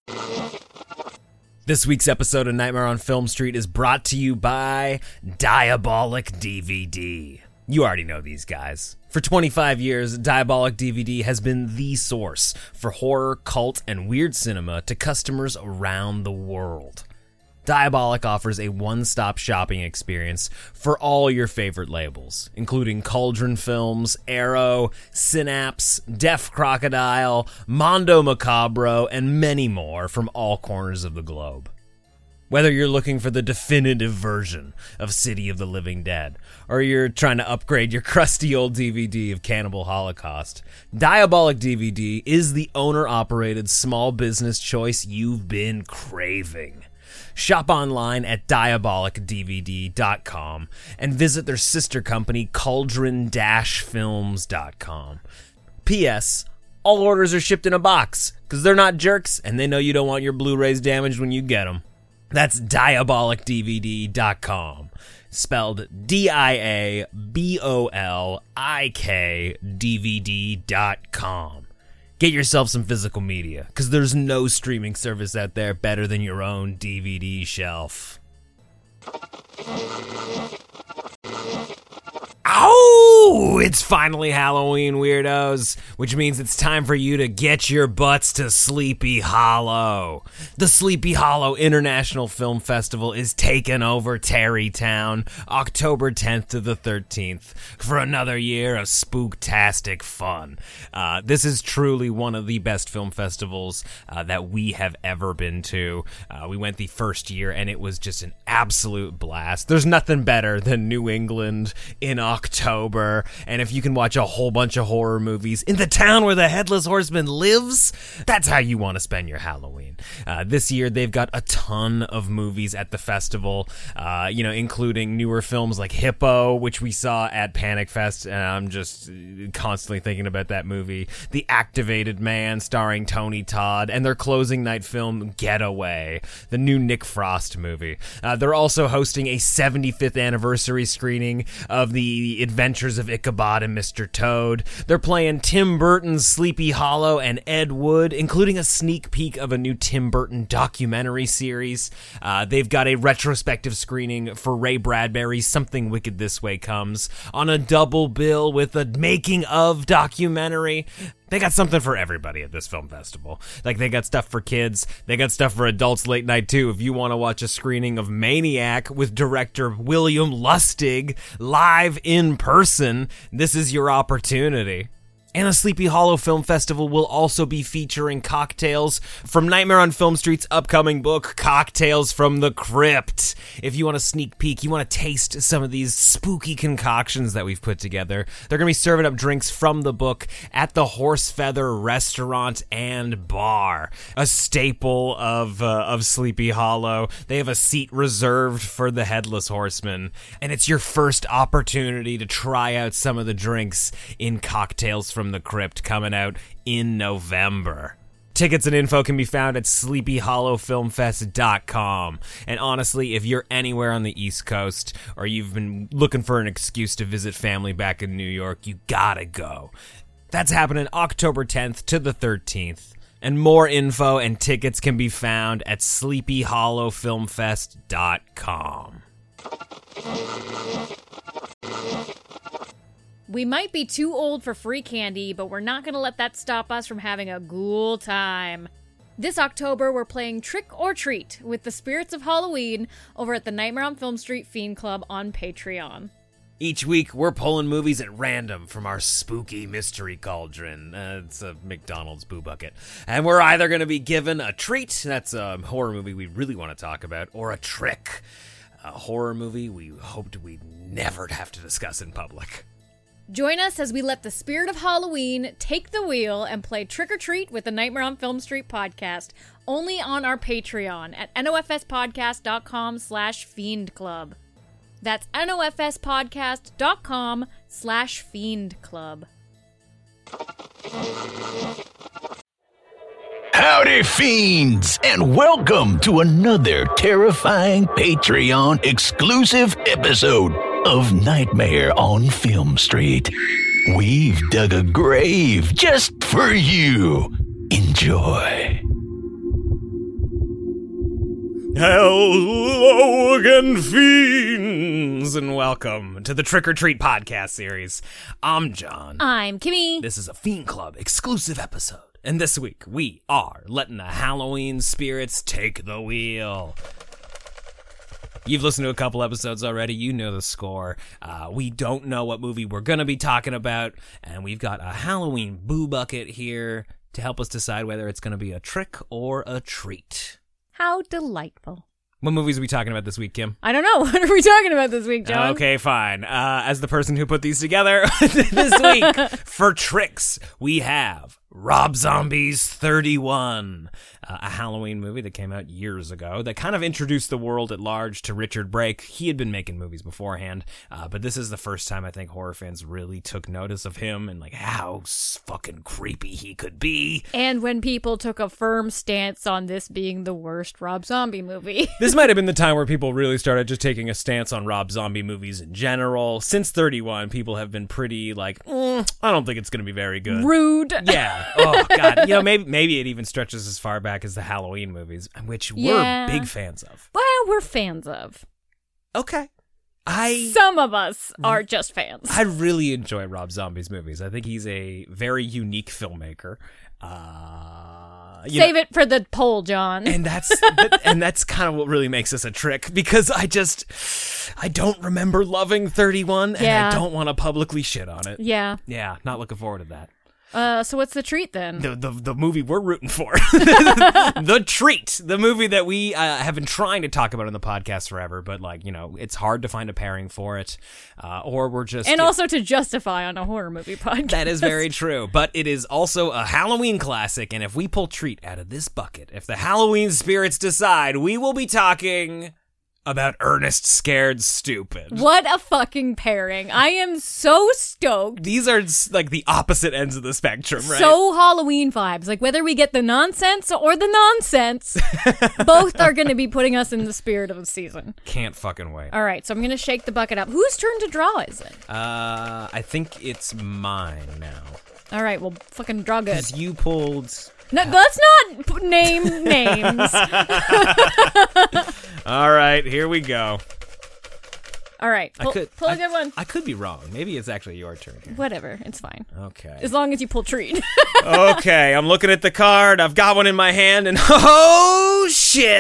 This week's episode of Nightmare on Film Street is brought to you by Diabolic DVD. You already know these guys. For 25 years, Diabolic DVD has been the source for horror, cult, and weird cinema to customers around the world. Diabolic offers a one-stop shopping experience for all your favorite labels, including Cauldron Films, Arrow, Synapse, Deaf Crocodile, Mondo Macabro, and many more from all corners of the globe. Whether you're looking for the definitive version of City of the Living Dead, or you're trying to upgrade your crusty old DVD of Cannibal Holocaust, Diabolic DVD is the owner-operated small business choice you've been craving. Shop online at diabolicdvd.com and visit their sister company, cauldron-films.com. P.S. All orders are shipped in a box, because they're not jerks, and they know you don't want your Blu-rays damaged when you get them. That's diabolicdvd.com, spelled D-I-A-B-O-L-I-K DVD.com. Get yourself some physical media, because there's no streaming service out there better than your own DVD shelf. Ow! It's finally Halloween, weirdos, which means it's time for you to get your butts to Sleepy Hollow. The Sleepy Hollow International Film Festival is taking over Tarrytown, October 10th to the 13th, for another year of spooktastic fun. This is truly one of the best film festivals that we have ever been to. We went the first year, and it was just an absolute blast. There's nothing better than New England in October, and if you can watch a whole bunch of horror movies in the town where the Headless Horseman lives, that's how you want to spend your Halloween. This year, they've got a ton of movies at the festival, including newer films like Hippo, which we saw at Panic Fest, and I'm just constantly thinking about that movie. The Activated Man, starring Tony Todd, and their closing night film, Getaway, the new Nick Frost movie. They're also hosting a 75th anniversary screening of The Adventures of Ichabod and Mr. Toad. They're playing Tim Burton's Sleepy Hollow and Ed Wood, including a sneak peek of a new Tim Burton documentary series. They've got a retrospective screening for Ray Bradbury's Something Wicked This Way Comes on a double bill with a making of documentary. They got something for everybody at this film festival. Like, they got stuff for kids. They got stuff for adults late night, too. If you want to watch a screening of Maniac with director William Lustig live in person, this is your opportunity. And the Sleepy Hollow Film Festival will also be featuring cocktails from Nightmare on Film Street's upcoming book, Cocktails from the Crypt. If you want a sneak peek, you want to taste some of these spooky concoctions that we've put together, they're going to be serving up drinks from the book at the Horsefeather Restaurant and Bar, a staple of Sleepy Hollow. They have a seat reserved for the Headless Horseman, and it's your first opportunity to try out some of the drinks in Cocktails from the Crypt, coming out in November. Tickets and info can be found at sleepyhollowfilmfest.com. And honestly, if you're anywhere on the East Coast, or you've been looking for an excuse to visit family back in New York, you gotta go. That's happening October 10th to the 13th. And more info and tickets can be found at sleepyhollowfilmfest.com. We might be too old for free candy, but we're not going to let that stop us from having a ghoul time. This October, we're playing Trick or Treat with the Spirits of Halloween over at the Nightmare on Film Street Fiend Club on Patreon. Each week, we're pulling movies at random from our spooky mystery cauldron. It's a McDonald's Boo Bucket. And we're either going to be given a treat, that's a horror movie we really want to talk about, or a trick, a horror movie we hoped we'd never have to discuss in public. Join us as we let the spirit of Halloween take the wheel and play Trick or Treat with the Nightmare on Film Street podcast, only on our Patreon at nofspodcast.com/fiendclub. That's nofspodcast.com/fiendclub. Howdy, fiends, and welcome to another terrifying Patreon exclusive episode of Nightmare on Film Street. We've dug a grave just for you. Enjoy. Hello again, fiends, and welcome to the Trick or Treat podcast series. I'm John. I'm Kimmy. This is a Fiend Club exclusive episode, and this week we are letting the Halloween spirits take the wheel. You've listened to a couple episodes already. You know the score. We don't know what movie we're going to be talking about, and we've got a Halloween boo bucket here to help us decide whether it's going to be a trick or a treat. How delightful. What movies are we talking about this week, Kim? I don't know. What are we talking about this week, John? Okay, fine. As the person who put these together this week, for tricks, we have Rob Zombie's 31, a Halloween movie that came out years ago that kind of introduced the world at large to Richard Brake. He had been making movies beforehand, but this is the first time I think horror fans really took notice of him and like how fucking creepy he could be. And when people took a firm stance on this being the worst Rob Zombie movie. This might have been the time where people really started just taking a stance on Rob Zombie movies in general. Since 31, people have been pretty like, I don't think it's going to be very good. Rude. Yeah. Oh, God. You know, maybe it even stretches as far back as the Halloween movies, which we're big fans of. Well, we're fans of. Okay. Some of us are just fans. I really enjoy Rob Zombie's movies. I think he's a very unique filmmaker. Save it for the poll, John. And that's kind of what really makes this a trick, because I don't remember loving 31, and I don't want to publicly shit on it. Yeah. Yeah, not looking forward to that. So what's the treat then? The movie we're rooting for. The treat. The movie that we have been trying to talk about on the podcast forever, but it's hard to find a pairing for it. Or we're just... And also to justify on a horror movie podcast. That is very true. But it is also a Halloween classic, and if we pull treat out of this bucket, if the Halloween spirits decide, we will be talking about Ernest Scared Stupid. What a fucking pairing. I am so stoked. These are like the opposite ends of the spectrum, right? So Halloween vibes. Like whether we get the nonsense or the nonsense, both are going to be putting us in the spirit of the season. Can't fucking wait. All right, so I'm going to shake the bucket up. Whose turn to draw is it? I think it's mine now. All right, well, fucking draw good. Because you pulled... No, let's not name names. All right, here we go. All right, pull a good one. I could be wrong. Maybe it's actually your turn here. Whatever, it's fine. Okay. As long as you pull treat. Okay, I'm looking at the card. I've got one in my hand, and oh, shit!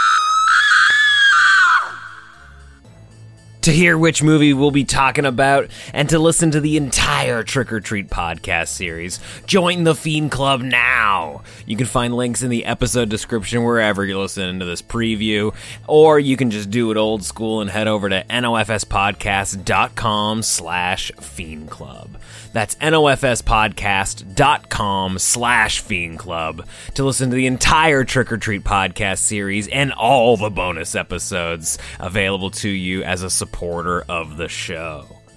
To hear which movie we'll be talking about and to listen to the entire Trick or Treat podcast series, join the Fiend Club now. You can find links in the episode description wherever you're listening to this preview, or you can just do it old school and head over to nofspodcast.com/Fiend Club. That's nofspodcast.com/Fiend Club to listen to the entire Trick or Treat podcast series and all the bonus episodes available to you as a supporter of the show.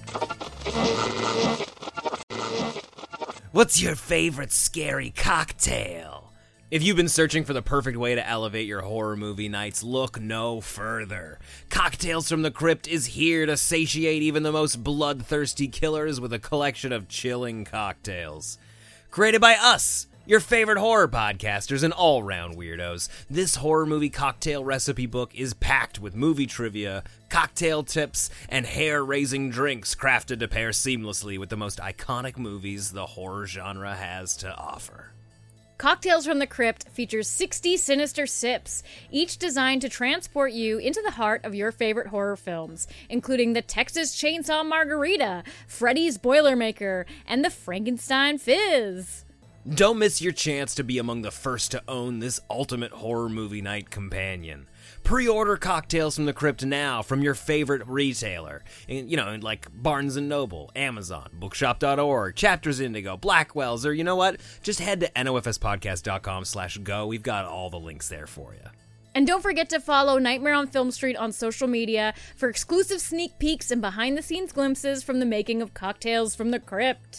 What's your favorite scary cocktail? If you've been searching for the perfect way to elevate your horror movie nights, look no further. Cocktails from the Crypt is here to satiate even the most bloodthirsty killers with a collection of chilling cocktails. Created by us, your favorite horror podcasters and all-round weirdos, this horror movie cocktail recipe book is packed with movie trivia, cocktail tips, and hair-raising drinks crafted to pair seamlessly with the most iconic movies the horror genre has to offer. Cocktails from the Crypt features 60 sinister sips, each designed to transport you into the heart of your favorite horror films, including the Texas Chainsaw Margarita, Freddy's Boilermaker, and the Frankenstein Fizz. Don't miss your chance to be among the first to own this ultimate horror movie night companion. Pre-order Cocktails from the Crypt now from your favorite retailer. Like Barnes & Noble, Amazon, Bookshop.org, Chapters Indigo, Blackwell's, or you know what? Just head to nofspodcast.com/go. We've got all the links there for you. And don't forget to follow Nightmare on Film Street on social media for exclusive sneak peeks and behind-the-scenes glimpses from the making of Cocktails from the Crypt.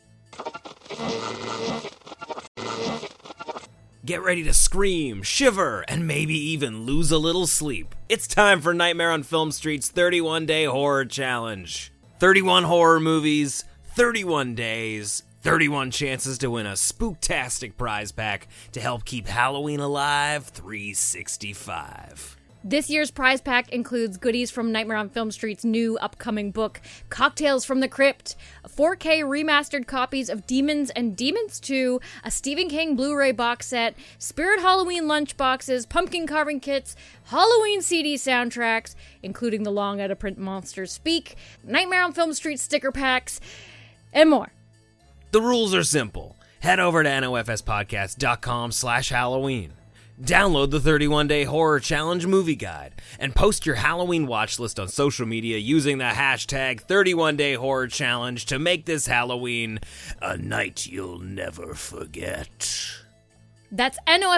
Get ready to scream, shiver, and maybe even lose a little sleep. It's time for Nightmare on Film Street's 31-Day Horror Challenge. 31 horror movies, 31 days, 31 chances to win a spooktastic prize pack to help keep Halloween alive 365. This year's prize pack includes goodies from Nightmare on Film Street's new upcoming book, Cocktails from the Crypt, 4K remastered copies of Demons and Demons 2, a Stephen King Blu-ray box set, Spirit Halloween lunchboxes, pumpkin carving kits, Halloween CD soundtracks, including the long out-of-print Monsters Speak, Nightmare on Film Street sticker packs, and more. The rules are simple. Head over to nofspodcast.com/Halloween. Download the 31-Day Horror Challenge movie guide and post your Halloween watch list on social media using the hashtag 31-Day Horror Challenge to make this Halloween a night you'll never forget. That's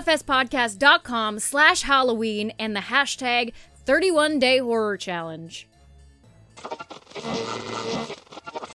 nofspodcast.com/Halloween and the hashtag 31-Day Horror Challenge.